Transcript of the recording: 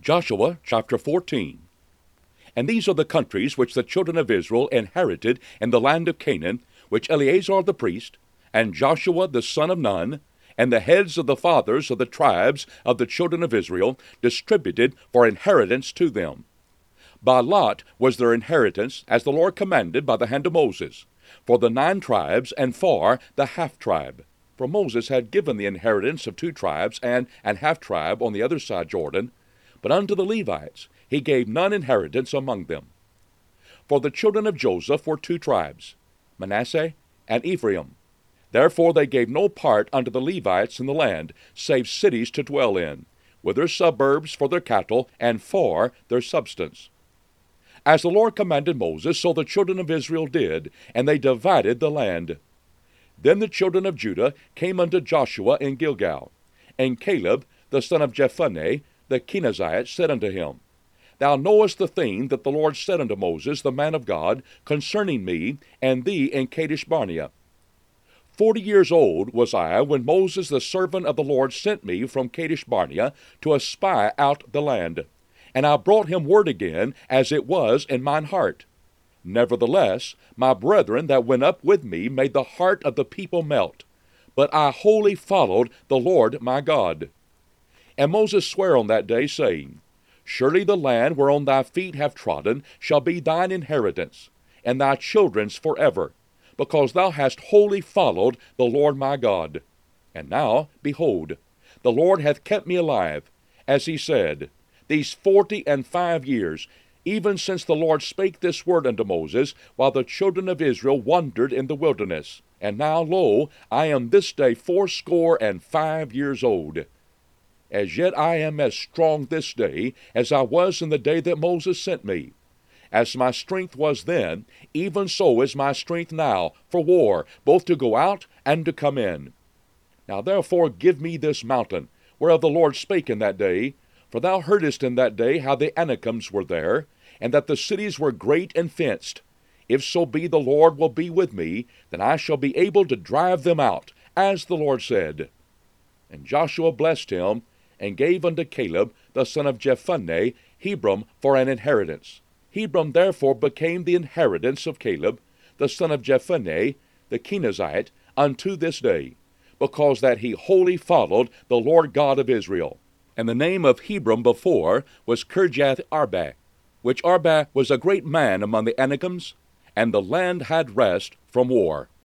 Joshua chapter 14. And these are the countries which the children of Israel inherited in the land of Canaan, which Eleazar the priest, and Joshua the son of Nun, and the heads of the fathers of the tribes of the children of Israel, distributed for inheritance to them. By lot was their inheritance, as the Lord commanded by the hand of Moses, for the 9 tribes, and for the half-tribe. For Moses had given the inheritance of 2 tribes, and an half-tribe on the other side Jordan, but unto the Levites he gave none inheritance among them. For the children of Joseph were 2 tribes, Manasseh and Ephraim. Therefore they gave no part unto the Levites in the land, save cities to dwell in, with their suburbs for their cattle, and for their substance. As the Lord commanded Moses, so the children of Israel did, and they divided the land. Then the children of Judah came unto Joshua in Gilgal, and Caleb the son of Jephunneh the Kenizzite said unto him, Thou knowest the thing that the Lord said unto Moses the man of God concerning me and thee in Kadesh Barnea. 40 years old was I when Moses the servant of the Lord sent me from Kadesh Barnea to espy out the land. And I brought him word again, as it was in mine heart. Nevertheless, my brethren that went up with me made the heart of the people melt. But I wholly followed the Lord my God. And Moses sware on that day, saying, Surely the land whereon thy feet have trodden shall be thine inheritance, and thy children's forever, because thou hast wholly followed the Lord my God. And now, behold, the Lord hath kept me alive, as he said, these 45 years, even since the Lord spake this word unto Moses, while the children of Israel wandered in the wilderness. And now, lo, I am this day 85 years old. As yet I am as strong this day as I was in the day that Moses sent me. As my strength was then, even so is my strength now for war, both to go out and to come in. Now therefore give me this mountain, whereof the Lord spake in that day, for thou heardest in that day how the Anakims were there, and that the cities were great and fenced. If so be the Lord will be with me, then I shall be able to drive them out, as the Lord said. And Joshua blessed him, and gave unto Caleb the son of Jephunneh Hebron for an inheritance. Hebron therefore became the inheritance of Caleb, the son of Jephunneh, the Kenizzite, unto this day, because that he wholly followed the Lord God of Israel. And the name of Hebron before was Kirjath-Arba, which Arba was a great man among the Anakims, and the land had rest from war.